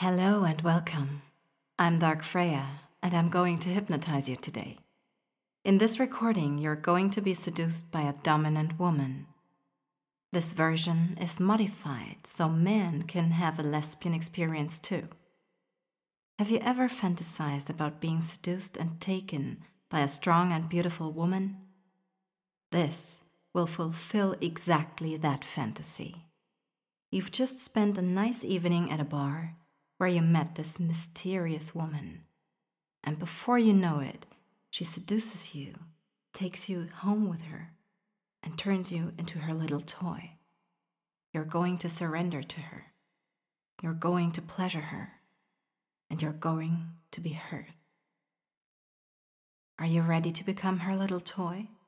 Hello and welcome. I'm Dark Freya, and I'm going to hypnotize you today. In this recording, you're going to be seduced by a dominant woman. This version is modified so men can have a lesbian experience too. Have you ever fantasized about being seduced and taken by a strong and beautiful woman? This will fulfill exactly that fantasy. You've just spent a nice evening at a bar where you met this mysterious woman. And before you know it, she seduces you, takes you home with her, and turns you into her little toy. You're going to surrender to her. You're going to pleasure her. And you're going to be hers. Are you ready to become her little toy?